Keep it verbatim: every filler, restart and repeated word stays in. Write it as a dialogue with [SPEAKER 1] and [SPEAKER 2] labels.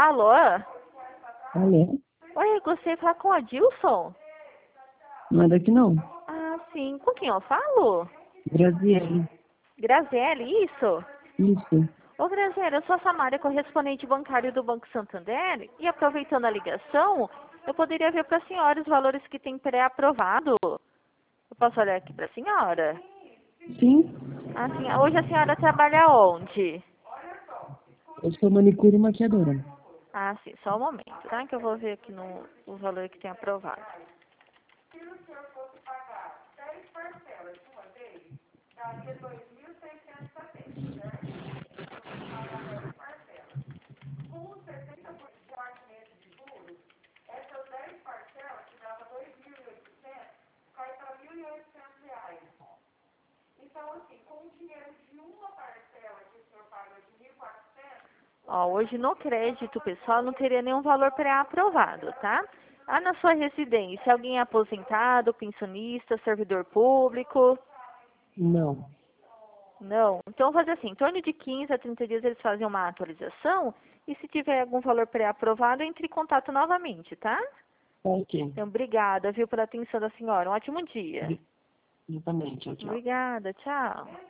[SPEAKER 1] Alô?
[SPEAKER 2] Alô?
[SPEAKER 1] Oi, gostaria de falar com o Adilson?
[SPEAKER 2] Não é daqui não.
[SPEAKER 1] Ah, sim. Com quem eu falo?
[SPEAKER 2] Graziele.
[SPEAKER 1] Graziele, isso?
[SPEAKER 2] Isso.
[SPEAKER 1] Ô, Graziele, eu sou a Samária, correspondente bancário do Banco Santander. E aproveitando a ligação, eu poderia ver para a senhora os valores que tem pré-aprovado. Eu posso olhar aqui para a senhora?
[SPEAKER 2] Sim.
[SPEAKER 1] Ah, sim. Hoje a senhora trabalha onde?
[SPEAKER 2] Eu sou manicure e maquiadora.
[SPEAKER 1] Ah, sim. Só um momento, tá? Que eu vou ver aqui no, o valor que tem aprovado. Ó, hoje no crédito, pessoal, não teria nenhum valor pré-aprovado, tá? Ah, na sua residência, alguém é aposentado, pensionista, servidor público?
[SPEAKER 2] Não.
[SPEAKER 1] Não. Então, fazer assim, em torno de quinze a trinta dias eles fazem uma atualização e se tiver algum valor pré-aprovado, entre em contato novamente, tá?
[SPEAKER 2] Tá ok.
[SPEAKER 1] Então, obrigada, viu, pela atenção da senhora. Um ótimo dia.
[SPEAKER 2] Exatamente. Tchau, tchau.
[SPEAKER 1] Obrigada, tchau.